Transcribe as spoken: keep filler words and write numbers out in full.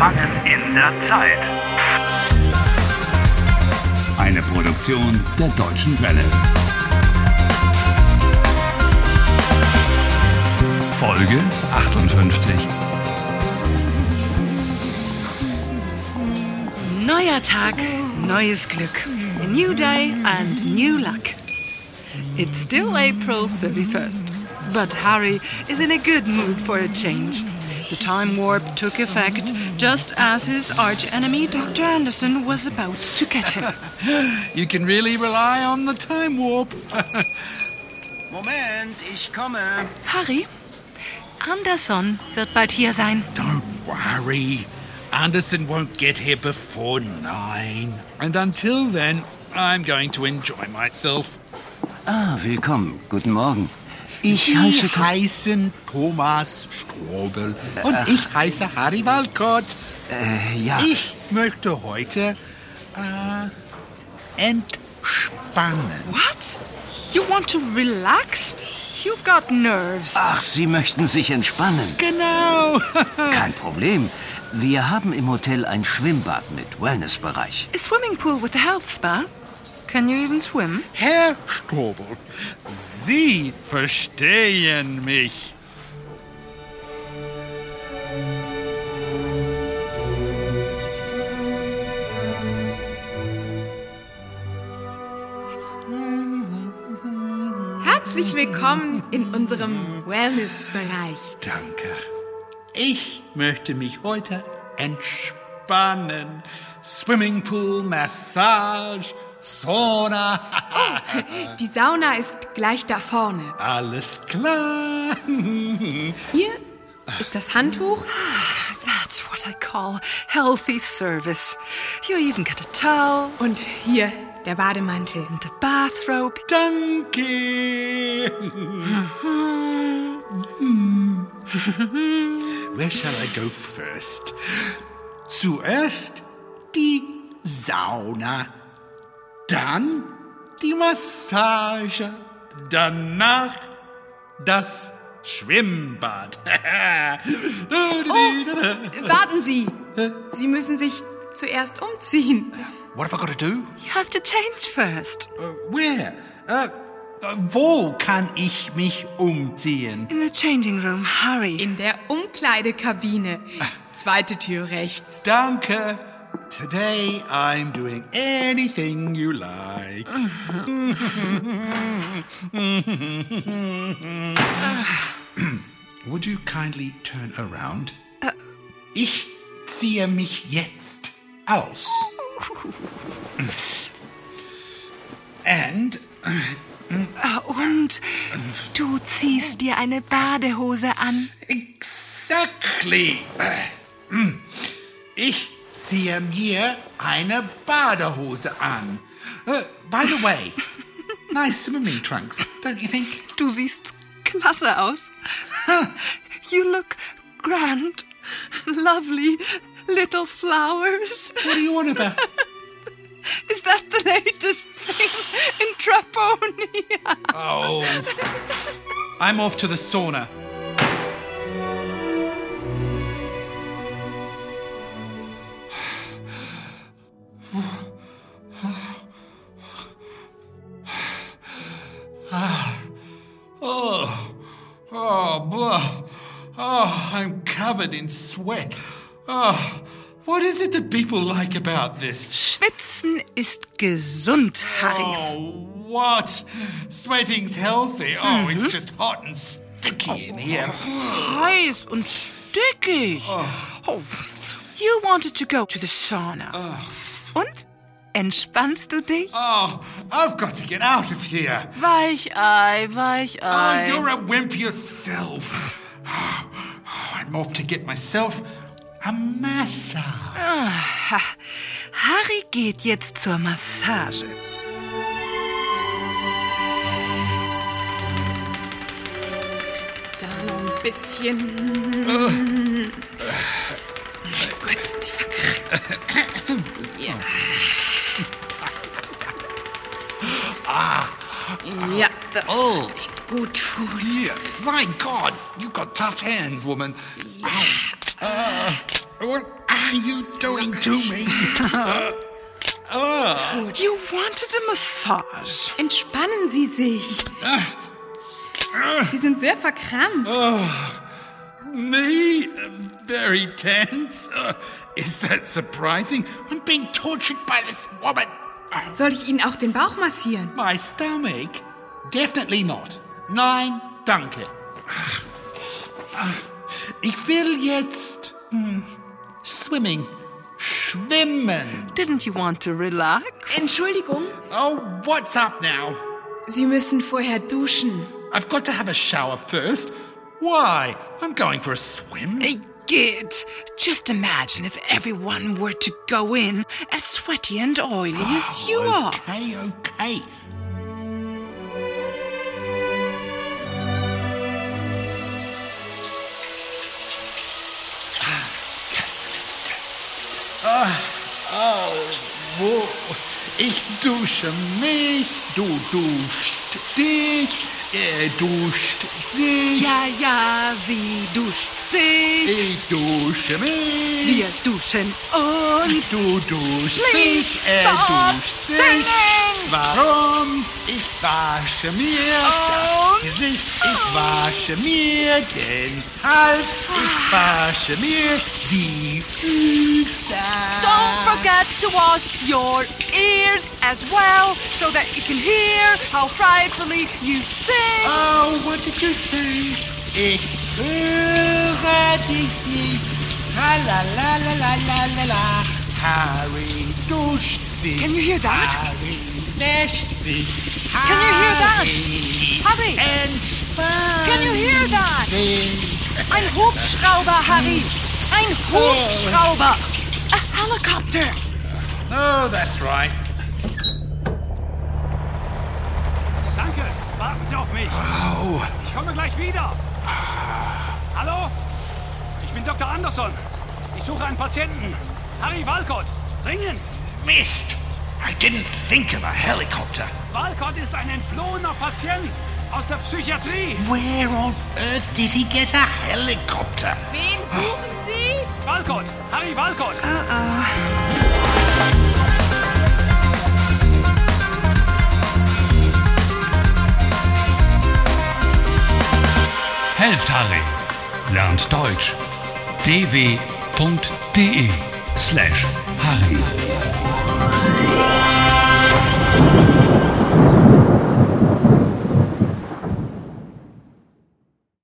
Gefangen in der Zeit. Eine Produktion der Deutschen Welle. Folge achtundfünfzig. Neuer Tag, neues Glück. A new day and new luck. It's still April thirty-first, but Harry is in a good mood for a change. The time warp took effect just as his arch-enemy Doctor Anderson was about to get him. You can really rely on the time warp. Moment, ich komme. Harry, Anderson wird bald hier sein. Don't worry. Anderson won't get here before nine. And until then, I'm going to enjoy myself. Ah, willkommen. Guten Morgen. Ich Sie heiße... heißen Thomas Strobel und äh, ich heiße Harry Walcott. Äh, ja. Ich möchte heute äh, entspannen. What? You want to relax? You've got nerves. Ach, Sie möchten sich entspannen. Genau. Kein Problem. Wir haben im Hotel ein Schwimmbad mit Wellnessbereich. A swimming pool with a health spa? Can you even swim? Herr Strobel, Sie verstehen mich. Herzlich willkommen in unserem Wellness-Bereich. Danke. Ich möchte mich heute entspannen. Swimmingpool, Massage, Sauna. Oh, die Sauna ist gleich da vorne. Alles klar. Hier ist das Handtuch. That's what I call healthy service. You even get a towel. Und hier der Bademantel. And a bathrobe. Danke. Where shall I go first? Zuerst die Sauna, dann die Massage, danach das Schwimmbad. Oh, warten Sie. Sie müssen sich zuerst umziehen. What have I got to do? You have to change first. Uh, where? Uh, uh, wo kann ich mich umziehen? In the changing room, hurry. In der Umkleidekabine. Zweite Tür rechts. Danke. Today I'm doing anything you like. Would you kindly turn around? Uh, ich ziehe mich jetzt aus. And... Und du ziehst dir eine Badehose an. Exactly. Ich ziehe mir eine Badehose an. Uh, by the way, nice swimming trunks, don't you think? Du siehst klasse aus. You look grand. Lovely little flowers. What are you on about? Is that the latest thing in Traponia? Oh, I'm off to the sauna. Oh, oh, blah. Oh, I'm covered in sweat. Oh, what is it that people like about this? Schwitzen ist gesund, Harry. Oh, what? Sweating's healthy. Oh, mm-hmm. It's just hot and sticky in here. Heiß und stickig. Oh. Oh, you wanted to go to the sauna. Oh. Und? Entspannst du dich? Oh, I've got to get out of here. Weichei, Weichei. Oh, you're a wimp yourself. Oh, I'm off to get myself a massage. Ah, Harry geht jetzt zur Massage. Da noch ein bisschen. Uh. Gut, sind Sie verkrankt. Ja. Ah. Ja, das Oh. wird Ihnen gut tun. Yeah. My God, you've got tough hands, woman. Ja. Uh, what? are you doing to me? uh, uh. You wanted a massage. Entspannen Sie sich. Sie sind sehr verkrampft. Me? Uh, very tense? Uh, is that surprising? I'm being tortured by this woman. Soll ich Ihnen auch den Bauch massieren? My stomach? Definitely not. Nein, danke. Ich will jetzt hm, swimming. Schwimmen. Didn't you want to relax? Entschuldigung, Oh, what's up now? Sie müssen vorher duschen. I've got to have a shower first. Why? I'm going for a swim. Hey, Git, just imagine if everyone were to go in as sweaty and oily as you are. Okay, okay. Oh, wo? Ich dusche mich, du duschst dich, er duscht sich, Ja, ja, sie duscht sich. ich dusche mich, Wir duschen uns. du duschst Please dich, er stop duscht sich. singing. Warum? Ich wasche mir Und? das Gesicht, ich wasche mir den Hals, ich wasche mir die Füße. Don't forget to wash your ears as well so that you can hear how frightfully you sing. Oh, what did you say? Ich höre dich nicht. La la la la la la la la. Harry duscht sich. Can you hear that? Harry wäscht sich. Can you hear that? Harry! Entspannt Can you hear that? sich. Ein Hubschrauber, Harry. Ein Hubschrauber. A helicopter. Oh, that's right. Danke, warten Sie auf mich. Oh, Ich komme gleich wieder. Hallo? Ich bin Doktor Anderson. Ich suche einen Patienten. Harry Walcott. Dringend. Mist. I didn't think of a helicopter. Walcott ist ein entflohener Patient aus der Psychiatrie. Where on earth did he get a helicopter? Wen suchen Sie? Walcott. Harry Walcott. Helft Harry. Lernt Deutsch. dw.de slash Harry.